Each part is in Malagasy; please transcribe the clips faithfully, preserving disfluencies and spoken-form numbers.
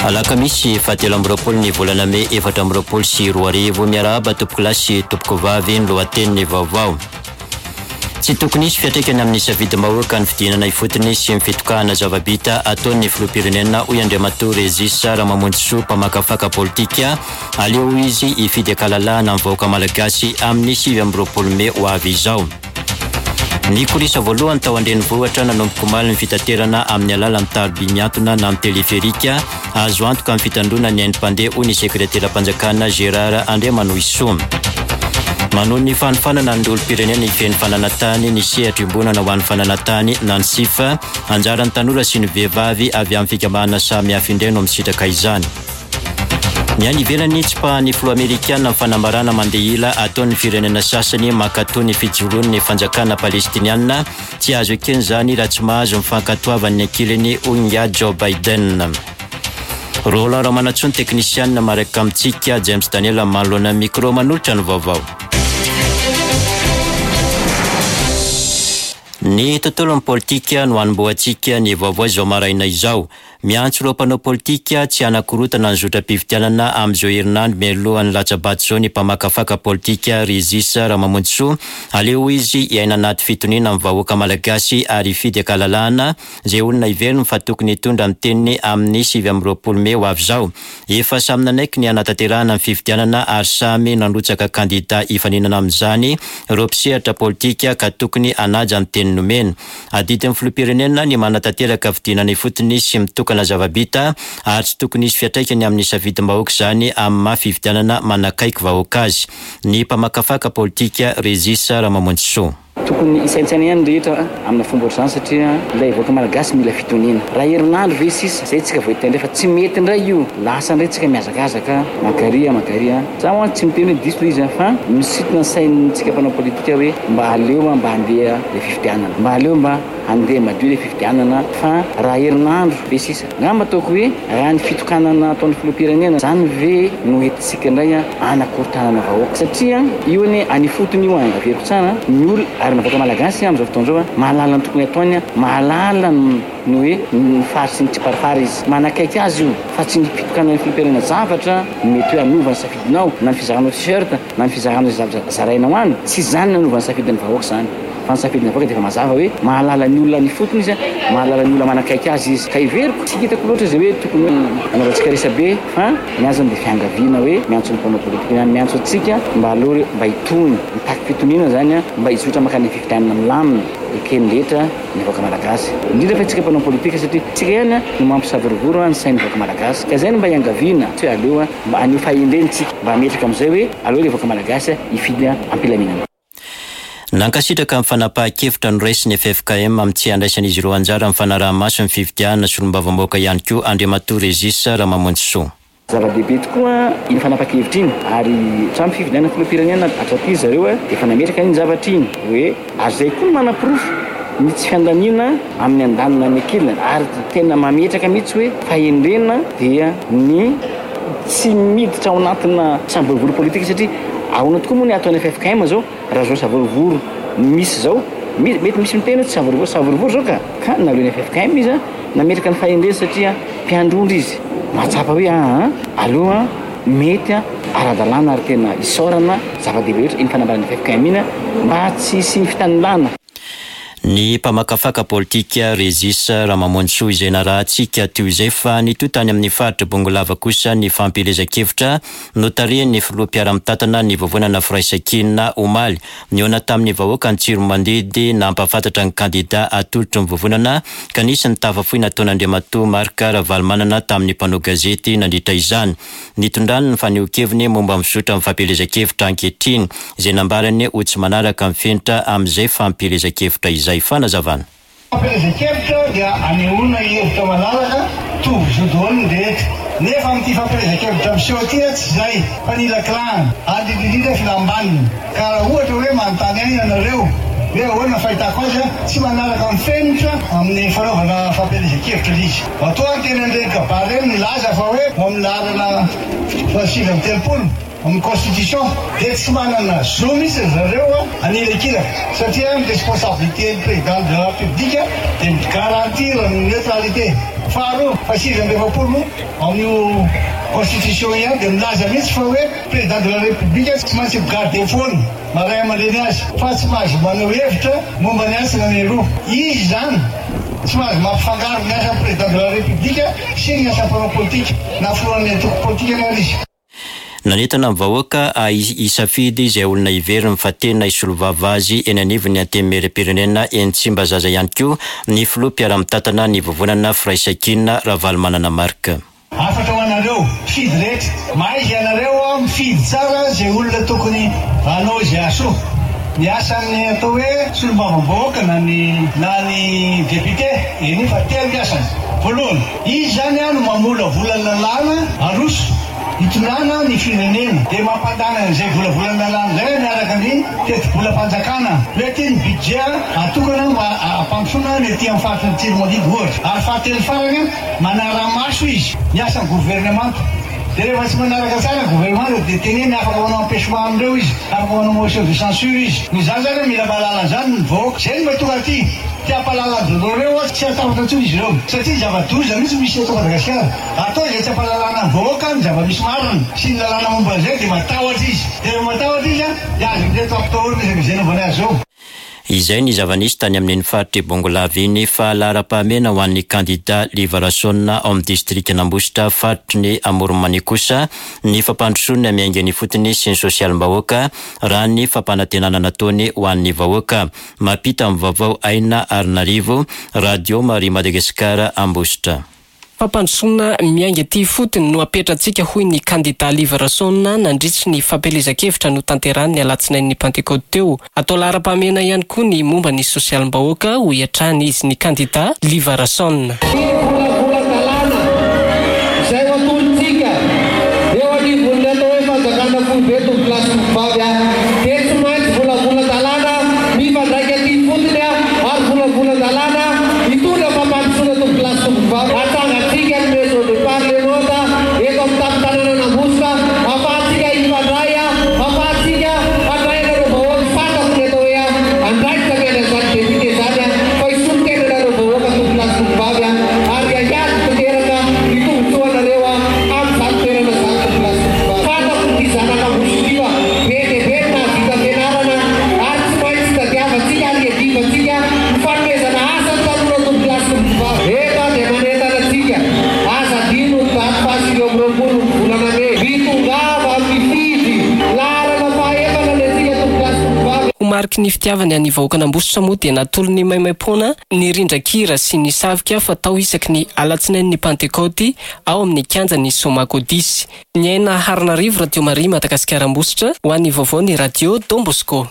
Alakamisy fahatelo amby roapolo ny volana May efatra amby roapolo sy roa arivo miarahaba tompoko lahy sy tompoko vavy ny lohateniny vaovao. Tsy tokony hisy fiantraikany amin'ny safidy mahoaka ny fidinana ifotony sy mifitokahana zava-bita ataon'ny filoham-pirenena hoy Andriamatoa Régis Ramanontsy mpamakafaka politika aleo izy ifidy akalalahana amin'ny vahoaka malagasy amin'ny sivy amby roapolo May ho avy izao. Ny korisa voalohany tao an-drenivohitra nanomboka omaly ny fitaterana amin'ny alalan'ny tarby miantona na amin'ny teleferika azo antoka amin'ny fitandrona ny haino-mpandeha hoy ny sekretera-panjakana Gérard Andriamanoisoa. Manohy ny fanofanana ny olom-pirenena ifeny fananantany ny sehatra imbonana ho an'ny fananantany na ny sifa anjaran'ny tanora sy ny vehivavy avy amin'ny fikamahana samy hafa indray no misitraka izany. Ny any ivelany tsy pa ny filoha Amerikana amin'ny fanambarana mandeha ila ataon'ny firenena sasany makatoa ny fijoroany ny fanjakana palestiniana tsy azo ekeny zany raha tsy mahazo mifankatoavan'ny ankilany hoy nga Joe Biden. Roland Ramanatsoa teknisianina maraka amintsika James Daniel manoloana micro manolotra ny vaovao. Ny tontolon'ny politika no hanomboantsika ny vaovao izao maraina izao. Miantso ireo mpanao politika tsy hanakorotana ny zotram-pifidianana amin'izao herinandro mialohan'ny latsabato izao ny mpamakafaka politika Régis Ramanontsy aleo izy iaina anaty fitoniana amin'ny vahoaka malagasy ary ifidy akalalahana izay olona ivelony fa tokony hitondra amin'ny teniny amin'ny sivy amby roapolo May ho avy izao. Efa samy nanaiky ny hanatanterahana amin'ny fifidianana ary samy nandrotsaka kandida hifaninana amin'izany ireo mpisehatra politika ka tokony hanaja ny teny nomena. Adidin'ny filoham-pirenena ny manatanteraka fidinana ifotony sy mitokana zava-bita ary tsy tokony hisy fiantraikany amin'ny safidim-bahoaka izany amin'ny maha-fifidianana manakaiky vahoaka azy. Ny mpamakafaka politika Régis Ramanontsy. Tokony isaintsaina ihany rehetra amina fomba ohatr'izany satria ilay vahoaka malagasy mila fitoniana. Raha herinandro ve sisa izay tsika voitendray fa tsy mety indray io. Lasa indray tsika miazakazaka makaria makaria. Za moa tsy miteny hoe diso izy fa misitona ny saintsika mpanao politika hoe mba aleo mba handeha ilay fifidianana. Mba aleo mba handeha madio ilay fifidianana fa raha herinandro ve sisa. Ngamba ataoko hoe raha ny fitokanana ataon'ny filoham-pirenena zany ve no entintsika indray anakorontanana vahoaka satria io anie any fotony io averiko tsara ny olona ary ny vahoaka malagasy amin'izao fotoan'izao mahalala ny tokony ataony mahalala ny hoe ny faritsy ny tsiparipary izy manakaiky azy io fa tsy ny fitokanana ny filoham-pirenena zavatra mety hoe anova ny safidinao na ny fizaranao t-shirt na ny fizaranao zarainao any tsy zany nanova ny safidin'ny vahoaka zany fa ny safidin'ny vahoaka dia efa mazava hoe mahalala ny olona ny fotony izy mahalala ny olona manakaiky azy izy ka iveriko tsy hitako loatra izay hoe tokony hoe anaovantsika resabe fa ny azony dia fiangaviana hoe miantso ny mpanao politika miantso antsika mba aloha mba hitony mitaky fitoniana zany mba hizotra makany fifidianana milamina ekeny letra ny vahoaka malagasy indrindra fa tsika mpanao politika satria tsika ihany no mampisavorivoro ny sain'ny vahoaka malagasy ka zay no mba hiangaviana tsy hoe aleo mba anio fahendrentsika mba hametraka amin'izay hoe aleo ilay vahoaka malagasy hifidy ampilaminana. Nankasitraka amin'ny fanapahan-kevitra noraisiny F F K M amin'ny tsy handraisan'izy ireo anjara amin'ny fanaraha-maso ny fifidianana solombavam-bahoaka ihany koa Andriamatoa Régis Ramanontsy. Zava-dehibe tokoa iny fanapahan-kevitra iny ary trano fifidianana filoham-pirenena atraty zareo efa nametraka iny zavatra iny hoe ary zay koa manam-pirofo ny tsy fiandaniana amin'ny andanina ny ankilina ary tena mametraka mihitsy hoe fahendrena dia ny tsy miditra ao anatina samborivory politika satria ahoana tokoa moa ny ataon'ny F F K M zao raha zao savorivoro misy zao mety misy miteny hoe tsy savorivoro savorivoro zao ka ka naleon'ny F F K M izy nametraka ny fahendrena satria mpiandrondra izy mahatsapa hoe a aloha mety ara-dalàna ary tena isaorana zava-dehibe rehetra iny fanambarana F F K M iny mba tsy hisy fitanilana. Ny mpamakafaka politika Régis Ramanontsy izay narahantsika teo izay fa ny totany amin'ny faritra Bongolava kosa ny fampelezan-kevitra notarihany ny filoham-piara-mitatana ny vovonana firaisan-kinina omaly niona tamin'ny vahoaka ny tsiro mandidy nampahafantatra ny kandida atolotro ny vovonana ka nisy ny tafafohy nataon'Andriamatoa Marc Ravalomanana tamin'ny mpanao gazety nandritra izany. Nitondrany ny faneho-keviny momba mizotra amin'ny fampelezan-kevitra ankehitriny izay nambarany ho tsy manaraka mifenitra amin'izay fampelezan-kevitra izay. Fanazavana. Fampelezan-kevitra dia anehoana hevitra malalaka tovy zodoany rehetra nefa amin'ity fampelezan-kevitra miseho aty tsy izay fa ny laklana ary indrindra filambanina ka raha ohatra hoe manontany ahy ianareo hoe ahoana fahitako azy tsy manaraka mifenitra amin'ny fanaovana fampelezan-kevitra izy atoa teny andreny kabary eny milaza fa hoe amin'ny lalana sivy amby telopolo amin'ny constitution dia tsy manana zo misy zareo anilakilaka satria ny responsabilité président de la République dia garantir ny neutralité faharoa fasivy amby efapolo amin'io constitution ihany dia milaza mihitsy fa hoe président de la république tsy maintsy garde foana maray amaleny azy fa tsy mahazo manao hevitra momba ny asana ny roa izy zany tsy mahazo mampifangaro ny asa président de la république sy ny asa mpanao politika na filohan'ny atoko politika ny ary izy. Nanentana amin'ny vahoaka isafidy izay olona iveriny fa tena isolovava azy eny anivony antemere-pirenena eny Tsimbazaza ihany koa ny filoha mpiara-mitatana ny vovonana firaisan-kina Ravalomanana Marika. Afatra ho anareo fidy rehetra maizy anareo mifidy tsara izay olona tokony anao izay aso ny asany atao hoe solombavambahoaka na ny na ny député eny fa telo ny asany. Voalohany izy zany no mamola volan'lalàna aroso hitondrana ny firenena dia mampadana an'izay volavolana zay miaraka ny teti-bolam-panjakana hoe ty ny budget atokana mba ampampisoana ny ety amin'ny faritry ny Tsiromalidy ohatra ary fahatelo farany manara-maso izy ny asan'ny gouvernemanta dia rehefa tsy manaraka tsara gouvernemanta dia teneny afaka manao empêchement amindreo izy afaka manao motion de censure izy ny zany zany mila mahalala zany ny vahoaka zay ny mahatonga aty tiampalalan-dreo tsy atahota ntsony izy ireo satria zava-doza mihitsy misy eto Madagasikara atao izay tsy ampalalana ny vahoaka ny zava-misy marina sy ny lalàna momba an'izay dia matahotra izy dia matahotra izy dia azo ndreto ampitahorina izay izay naovany azy zao. Izay ny zava-nisy tany amin'ny faritry Bongolava iny fa lara-pahamena ho an'ny kandida Livarasona ao amin'ny distrikan'Ambositra faritry ny Amoronmany kosa ny fampandrosoana miainga fotony sy ny sosialim-bahoaka raha ny fampanantenana nataony ho an'ny vahoaka. Mampita amin'ny vaovao Aina Arinarivo, Radio Maria Madagasikara, Ambositra. Fampandrosoana miainga ty fotony no apetratsika hoy ny kandida Livarasona nandritsy ny fampelezakevitra no tanterahany alatsinain'ny Pentecote teo. Atao lara-pahamena ihany koa ny momba ny sosialim-bahoaka ho iatrany izy ny kandida Livarasona. Mariky ny fitiavany any vahoaka Ambositra moa dia natolony maimaim-poana ny rindran-kira sy ny savika fatao isaky ny alatsinain'ny Pentecote ao amin'ny kianjan'ny Somagodisy. Ny Aina Arinarivo, Radio Maria Madagasikara, Ambositra, ho an'ny vaovao ny Radio Don Bosco.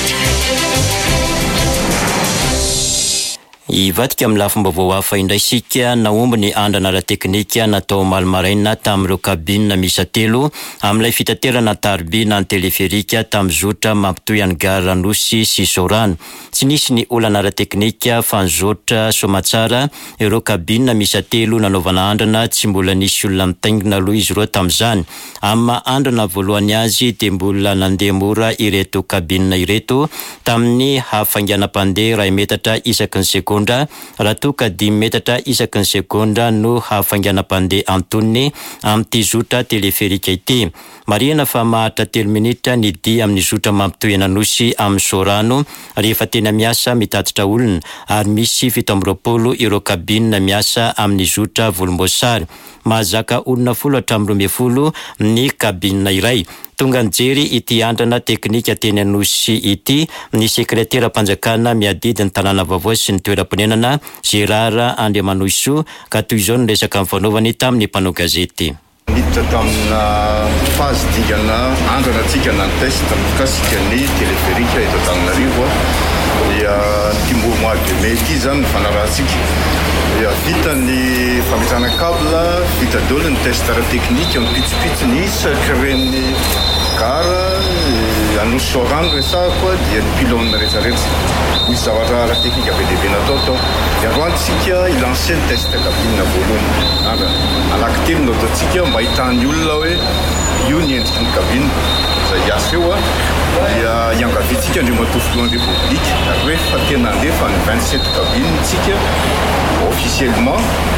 Ivadika amin'ny lafim-baovao hafa indraisika naomba ny andrana ara-teknika natao malomaraina tamin'ireo kabina miisa telo amin'ilay fitaterana taribina ny teleferika tamin'ny zotra mampitoy any Gare Anosy sy Sorano. Tsy nisy ny olana ara-teknika fa ny zotra somatsara ireo kabina miisa telo nanaovana andrana tsy mbola nisy olona mitaingina aloha izy ireo tamin'izany. Amin'ny andrana voalohany azy dia mbola nandeha mora ireto kabina ireto tamin'ny hafainganam-pandeha iray metatra isaky ny sekondra raha toka dimy metatra isaky ny sekondra no hafainganam-pandeha antoniny amin'ity zotra teleferika ity. Marihana fa mahatra telo minitra ny dia amin'ny zotra mampitoy Anosy amin'ny Sorano rehefa tena miasa mitatitra olona ary misy fito amby roapolo ireo kabina miasa amin'ny zotra volomboasary. Mahazaka olona folo hatramin'ny roa ambin'ny folo ny kabina iray. Tonga nijery ity andrana teknika teny Anosy ity ny sekretera-panjakana miadidy ny tanàna vaovao sy ny toeram-ponenana Gérard Andriamanoiso ka toy izao ny resaka amin'ny fanaovany tamin'ny mpanao gazety. Niditra tamina fazy dingana andrana tsika na test mikasika ny teleferika eto Antananarivo dia timbo mois de mai ity zany ny fanarahantsika. Dia vita ny famitana câble, vita daholo ny test ara-teknika mipitsopitsy ny sakren'ny Gare Anosy Sorano resako dia ny pilône rehetrarehetra. Misy zavatra ara-teknika be dia be natao tao. Dia androantsika ilancé ny test kabine voalohany. Ara anaky telo no ataontsika mba ahitany olona hoe io ny endriky ny kabine. Izay asa eo dia iangaviantsika andreo matofoloan'ny République ary hoe fa tena andefa ny vingt-sept kabine tsika officiellement mba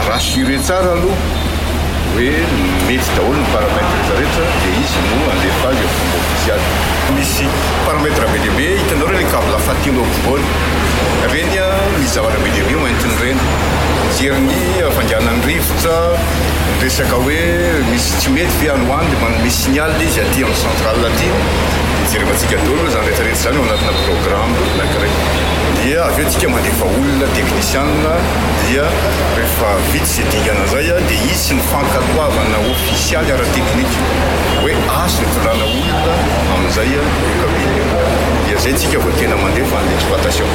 rassuré tsara aloha hoe mety daholo ny paramètre rehetra dia izy no alefa eo fomba ofisialy. Misy paramètre be dia be hitanao reny câble fatilo ambony reny a misy zavatra be dia be maintsiny reny jeriny fandehanany rivotra resaka hoe misy tsy mety fe androany dia manome signal izy aty amin'ny centrale aty jerevantsika daholo zany rehetrarehetra zany ao anatina programme anankiray dia avy eo tsika mandefa olona technicien dia rehefa vitsy zay dingana zay a dia izy ny fankatoavana ofisialy ara-teknika hoe azo ivolana olona amin'izay a kabiny dia zay tsika vao tena mandefa ny exploitation.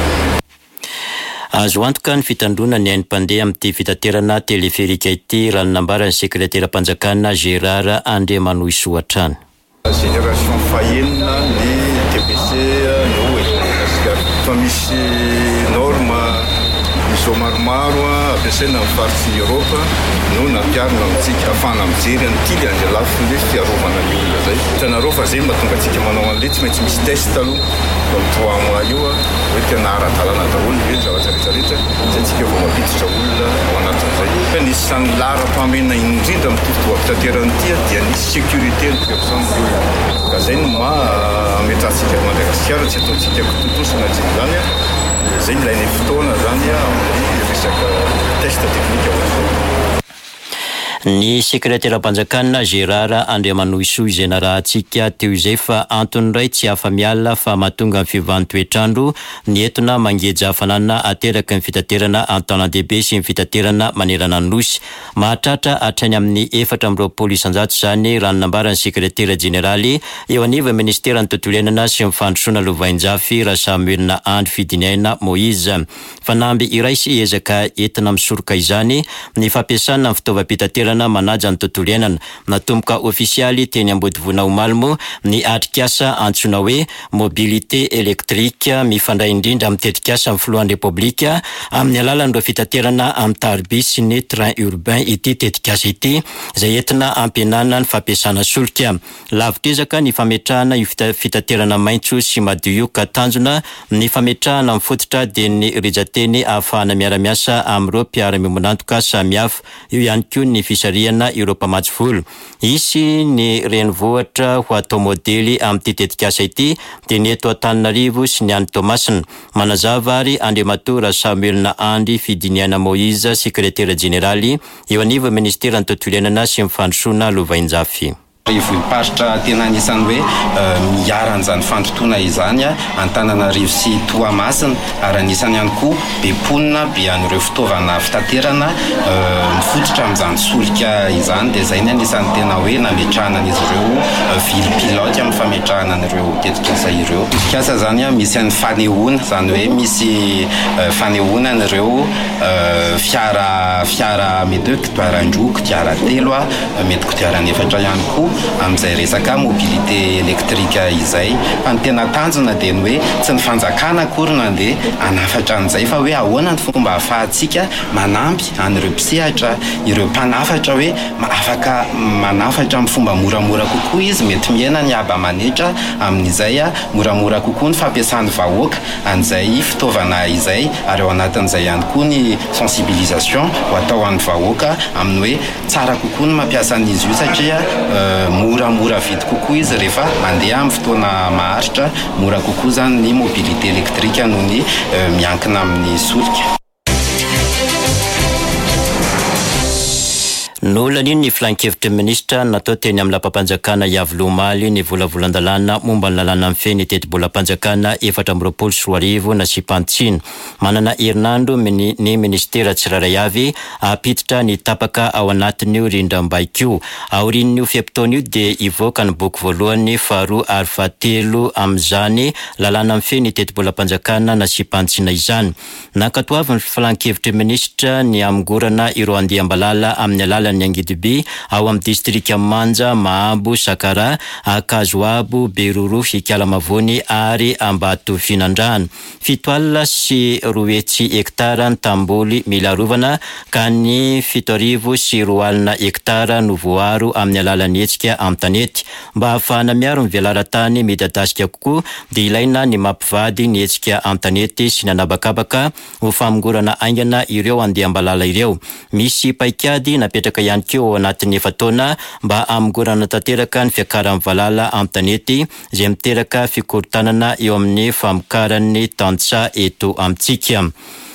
Azo antoka ny fitandrona ny hainy-mpandeha amin'ity fitaterana teleférika ity raha ny nambaran'ny sekretera mpanjakana Gérard Andriamanohisoatrany. Génération fahenina ny T P C no fa misy norme izao maromaro ampiasaina amin'ny faritsy Europa no nampiarina amintsika ahafahana mijery an'ity an'izay lafiny hoe fiarovana ny olona zay. Hitanareo fa zay mahatonga antsika manao an'ilay tsy maintsy misy test aloha amin'ny trois mois io hoe tena ara-dalàna daholo hoe zavatra rehetrarehetra zay tsika vao mampiditra olona ao anatin'izay. Fa nisy sany lara-pamena indrindra amin'ny fitateran'ity dia nisy sécurité ny personne ka zay no ma ametrahantsika Madagasikara tsy ataontsika kototosana zany zay ilainy fotoana zany amin'ny resaka test technique ao amin'izao. Ny sekretera mpanjakana Gérard Andriamanohiso izay narahantsika teo izay fa antony iray tsy afa-miala fa mahatonga ny fiovan'ny toetrandro ny entona mangeja hafanana ateraka ny fitaterana an-tanan-dehibe sy ny fitaterana manerana ny nosy. Mahatratra hatrany amin'ny efatra amby roapolo isan-jato zany raha ny nambaran'ny sekretera jeneraly eo aniva ministeran'ny tontolo iainana sy ny fandrosoana lovain-jafy raha Samuel Andry Fidinaina Moïse. Fanamby iray sy ezaka entina misoroka izany ny fampiasana ny fitaovam-pitaterana manaja ny tontolo iainana. Natomboka ofisialy teny Ambodivoana Omalmo ny atrikasa antsoina hoe mobilité électrique mifandray indrindra amin'ny tetikasa amin'ny filohan'ny Repoblika amin'ny alalan'ireo fitaterana amin'ny tarby sy ny train urbain ity tetikasa ity izay entina ampihenana ny fampiasana solika. Lavitezaka ny fametrahana io fitaterana maitso sy madio ka tanjona ny fametrahana mifototra dia ny rijateny ahafahana miara-miasa amin'ireo mpiara-miombonantoka samihafa. Io ihany koa ny fisariana ireo mpamatsy volo. Isy ny renivohitra ho atao modely amin'ity tetikasa ity dia ny eto Antananarivo sy ny any Toamasina. Manazava ary Andriamatora Samuel Andry Fidinaina Moïse, sekretera jeneraly eo aniva ministeran'ny tontolo iainana sy ny fandrosoana lovain-jafy. Vohim-paritra tena anisan'ny hoe miaran'izany fandrotoana izany Antananarivo sy Toamasina ary anisany ihany koa be mponina be an'ireo fitaovana fitaterana mifototra amin'izany solika izany dia izay ny anisany tena hoe nametrahana an'izy ireo vily pilote amin'ny fametrahana an'ireo tetikasa ireo. Tetikasa zany misy an'ny fanehoana zany hoe misy fanehoana an'ireo fiara fiara mety hoe kodiaran-droa kodiara telo mety kodiarana efatra ihany koa amin'izay resaka mobilité électrique izay. Fa ny tena tanjona dia ny hoe tsy ny fanjakana akory nandeha hanafatra an'izay fa hoe ahoana ny fomba ahafahantsika manampy an'ireo mpisehatra ireo mpanafatra hoe afaka manafatra amin'ny fomba moramora kokoa izy mety miaina ny aba-manetra amin'izay moramora kokoa ny fampiasan'ny vahoaka an'izay fitaovana izay ary ao anatin'izay ihany koa ny sensibilisation ho atao an'ny vahoaka amin'ny hoe tsara kokoa ny mampiasa an'izy io satria mora-mora vidy kokoa izy rehefa mandeha amin'ny fotoana maharitra. Mora kokoa zany ny mobilité électrique noho ny miankina amin'ny solika. Nolany ny filan-kevitry ministra natao teny amin'ny lapam-panjakana Iavolomaly ny volavolan-dalàna momba ny lalàna amin'ny feny teti-bolam-panjakana efatra amby roapolo sy roa arivo na Sipantsina. Manana herinandro ny ministera tsirairay avy apititra ny tapaka ao anatin'io rindram-baikio. Aorian'io fiampitaon'io dia ivoaka ny boky voalohany faharoa ary fahatelo amin'izany lalàna amin'ny feny teti-bolam-panjakana na Sipantsina izany. Nankatoavy ny filan-kevitry ministra ny amgorana ireo andeha-mbalala amin'ny alala ny Angidiby ao amin'ny distrika Manja, Mahambo, Sakara, Akazoabo, Beroro, Ikalamavony ary Ambato Finandrano. Fito alina sy roa hetsy hektara ny tamboly mila rovana ka ny fito arivo sy roa alina hektara no voaro amin'ny alalan'ny hetsika amin'ny tanety. Mba ahafahana miaro ny velara-tany midadasika kokoa dia ilaina ny mampivady ny hetsika amin'ny tanety sy nanabakabaka ho famongorana aingana ireo andeha-mbalala ireo. Misy paikady napetraka ihany keo ao anatin'ny efa-taona mba hamongorana tanteraka ny fiakaran'ny valala amin'ny tanety izay miteraka fikorotanana eo amin'ny famokaran'ny tantsa eto amintsika.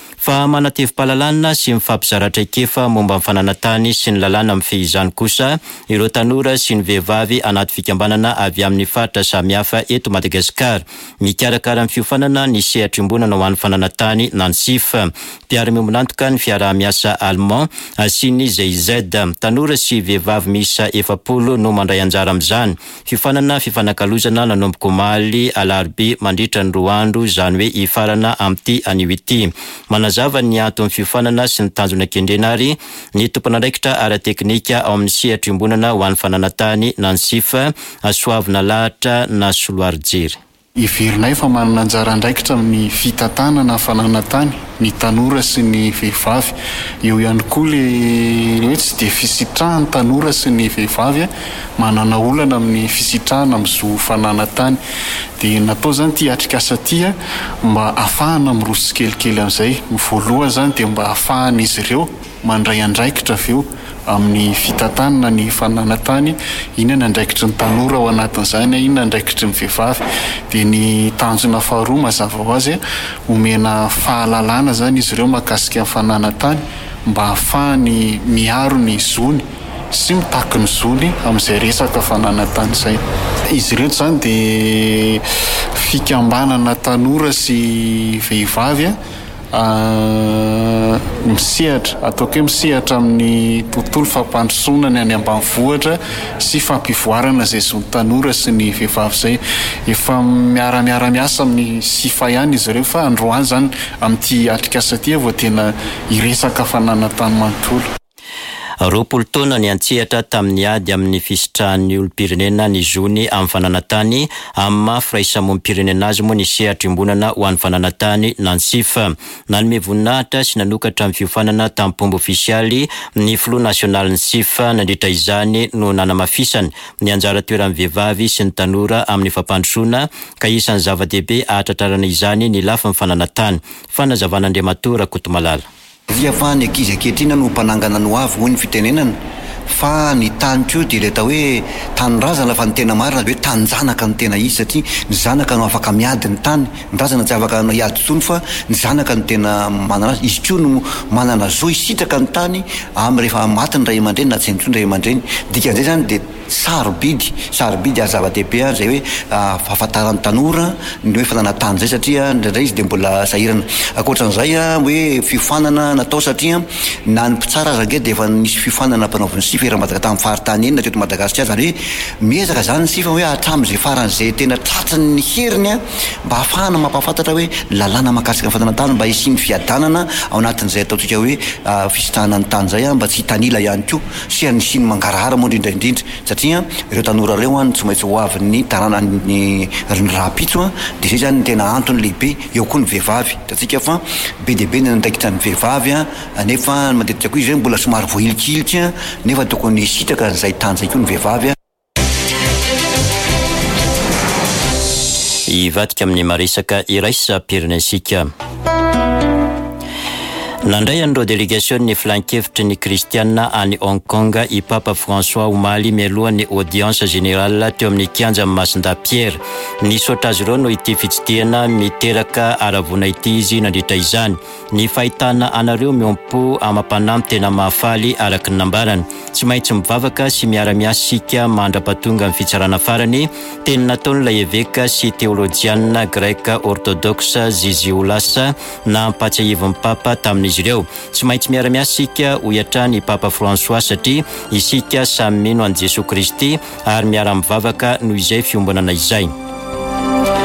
Fa manatevim-pahalalana sy mifampizaratra ikefa momba ny fananantany sy ny lalàna amin'ny fehizany kosa ireo tanora sy ny vehivavy anaty fikambanana avy amin'ny faritra samihafa eto Madagasikara. Mikarakara amin'ny fiofanana ny sehatra-imbonana ho an'ny fananantany na ny S I F. Mpiara-miombonantoka ny fiaraha-miasa Allemand sy ny G I Z. Tanora sy vehivavy miisa efapolo no mandray anjara amin'izany. Fiofanana fifanankalozana nanomboka omaly alarobia mandritra ny roa andro izany hoe hifarana amin'ity anio ity. Manazava ny antony fiofanana sy ny tanjona kendrena ary ny tompon'andraikitra ara-teknika ao amin'ny sehatra-imbonana ho an'ny fananantany na ny S I F Soavina Lahatra na Soloary Jery. Iverinay fa manana anjara andraikitra amin'ny fitantanana fananantany ny tanora sy ny vehivavy. Eo ihany koa le hoe tsy dia fisitrahany tanora sy ny vehivavy manana olana amin'ny fisitrahana amin'izao fananantany. Dia natao zany ty atrikasa ty mba ahafahana miroso kelikely amin'izay. Voalohany zany dia mba ahafahana izy ireo mandray andraikitra avy eo amin'ny fitantanana ny fananantany, inona andraikitry ny tanora ao anatin'izany, inona andraikitry ny vehivavy. Dia ny tanjona faharoa mazava ho azy omena fahalalana zany izy ireo mahakasika ny fananantany mba ahafahany miaro ny zony sy mitaky ny zony amin'izay resaka fananantany izay. Izy ireto zany dia fikambanana tanora sy vehivavy Uh, misehatra ataoko hoe misehatra amin'ny tontolo fampandrosoana any ambanivohitra sy fampivoarana izay zony tanora sy ny vehivavy izay. Efa miara-miara miasa amin'ny sifa ihany izy ireo fa androany zany amin'ity atrikasa ty vao tena hiresaka fananantany manontolo. Roapolo taona ny antsehatra tamin'ny ady amin'ny fisitrahan'ny olom-pirenena ny zony amin'ny fananantany amin'ny maha-firaisamonim-pirenena azy moa ny sehatra-imbonana ho an'ny fananantany na ny S I F. Nanome voninahitra sy nanokatra amin'ny fiofanana tamin'ny pomba ofisialy ny filoha nasionaly ny S I F nandritra izany no nanamafisany ny anjara toeran'ny vehivavy sy ny tanora amin'ny fampandrosoana ka isan'ny zava-dehibe ahatratrarana izany ny lafiny fananantany. Fanazavan'Andriamatora Kotomalala. Via fa ny ankizy ankehitriny no mpanangana no avy hoy ny fitenenana fa ny tany keo dia le atao hoe tanyrazana fa ny tena marina hoe tanjanaka ny tena izy satria ny zanaka no afaka miady ny tany, ny razana tsy afaka miady tsony fa ny zanaka no tena manana azy. Izy keo no manana zo isitraka ny tany amin'ny rehefa maty ny ray aman-dreny na tsy intsony ray aman-dreny. Dikan'izay zany dia sarobidy sarobidy ary zava-dehibe zay hoe fahafantaran'ny tanora ny hoe fananantany zay satria ndraindray izy dia mbola sahirana. Ankoatran'izay hoe fiofanana natao satria na ny mpitsara aza ange dia efa nisy fiofanana mpanaoviny S I F era-Madagasikara tamin'ny faritany eny na teto Madagasikara zany hoe miezaka zany ny S I F hoe hatramin'izay faran'izay tena tratrany ny heriny mba ahafahana mampahafantatra hoe lalàna mahakasika ny fananantany mba hisiany fiadanana ao anatin'izay ataontsika hoe fisitrahana ny tany zay mba tsy hitanila ihany koa sy anisiny mangarahara moa indrindraindrindra satria ireo tanora ireo tsy maintsy ho avy ny tanàna ny rahapitso dia zay zany tena antony lehibe. Eo koa ny vehivavy tatsika fa be dia be ny andraikitra ny vehivavy nefa matetika koa izy ireny mbola somary voahilikilitra nefa tokony sitraka izay tany zay koa ny vehivavy. Ivadika amin'ny maresaka iraisam-pirenensika. Nandray an'ireo délégation ny filan-kevitry ny kristiana any Hong Kong i Papa François omaly mialoha ny audience générale teo amin'ny kianja Masinda Pierre. Nisaotra azy ireo no ity fitsidihana miteraka aravona ity izy nandritra izany. Ny fahitana anareo miompo amam-panampy tena mahafaly araka ny nambarany. Tsy maintsy mivavaka sy miara-miasa sika mandra-pahatonga amin'ny fitsarana farany teny nataon'ilay évêque sy théologienne greka orthodoxe Ziziolas na mpatsiahivon'ny Papa tamin'ny izy ireo. Tsy maintsy miara-miasa sika ho iatrany Papa François satria isika samy mino an'i Jesosy Kristy ary miara-mivavaka noho izay fiombonana izay.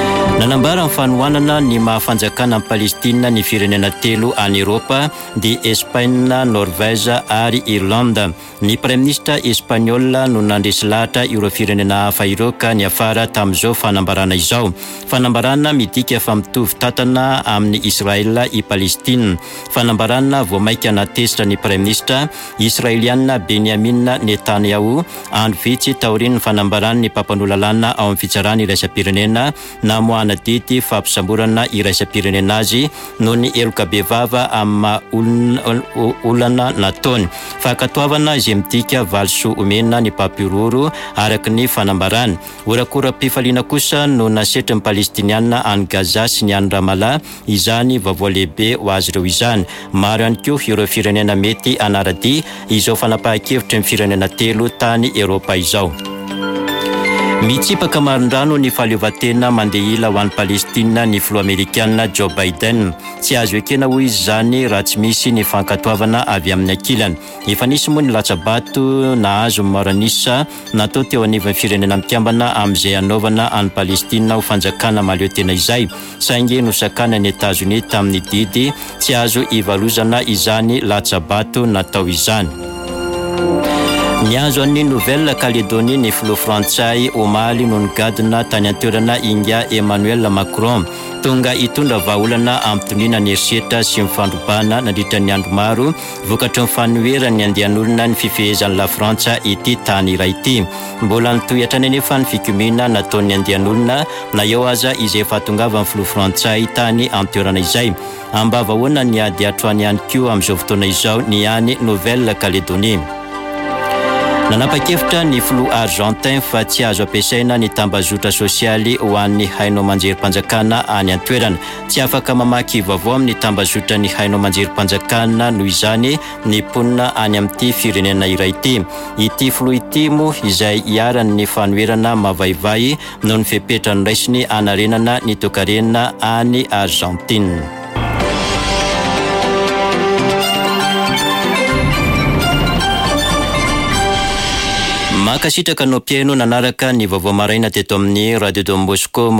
nanambara amin'ny fanohanana ny mahafanjakana amin'ny Palestina ny firenena telo any Eropa dia Espagne, Norvège ary Irlande. Ny Prime-ministre Espagnol no nandresy lahatra ireo firenena hafa ireo ka niafara tamin'izao fanambarana izao. Fanambarana midika fa mitovy tantana amin'ny Israel i Palestine. Fanambarana voamaika natesitra ny Prime-ministre Israeliana Benjamin Netanyahu andro vitsy taorian'ny fanambarana ny mpampanolalana ao amin'ny fitsarana iraisam-pirenena namoana didy fampisamborana iraisam-pirenena azy noho ny eloka be vava amin'ny olana nataony. Fankatoavana izay midika valisoa omena ny mpampiroro araka ny fanambarana. Orakora-pifaliana kosa no nasetry ny Palestiniana any Gaza sy ny any Ramallah izany vaovao lehibe ho azy ireo izany. Maro ihany koa ireo firenena mety anaradia izao fanapahan-kevitra ny firenena telo tany Eropa izao. Mitsipaka marindrano ny fahaleovantena mandeha ila ho an'ny Palestina ny filoha Amerikana Joe Biden. Tsy azo ekena hoy izy zany raha tsy misy ny fankatoavana avy amin'ny ankilany. Efa nisy moa ny latsabato nahazo maranisa natao teo anivon'ny firenena mikambana amin'izay anaovana an'ny Palestina ho fanjakana mahaleo tena izay. Saingy nosakana ny États-Unis tamin'ny didy tsy azo ivalozana izany latsabato natao izany. Niazo an'ny Nouvelle-Calédonie ny filoha frantsay omaly no nigadina tany an-toerana Inga Emmanuel Macron. Tonga hitondra vahaolana ampitoniana ny herisetra sy mifandrompahana nandritra ny andro maro vokatry ny fanoherany andehan'olona ny fifehezan'ny la Frantsa ity tany iray ity. Mbola nitohatra nefa ny fikomina nataon'ny andehan'olona na eo aza izay efa tongava ny filoha frantsay tany an-toerana izay. Ambavahoana ny ady atroany ihany koa amin'izao fotoana izao ny any Nouvelle-Calédonie. Nanapa-kevitra ny filoha Argentin fa tsy azo ampiasaina ny tambazotra sosialy ho an'ny hainao manjerim-panjakana any an-toerana. Tsy afaka mamaky vaovao amin'ny tambazotra ny hainao manjerim-panjakana noho izany ny ponina any amin'ity firenena iray ity. Ity filoha ity moa izay hiaran'ny fanoherana mavaivay noho ny fepetra noraisiny anarenana ny toekarena any Argentine. Makasitraka no piaino nanaraka ny vaovao maraina teto amin'ny Radio Don Bosco.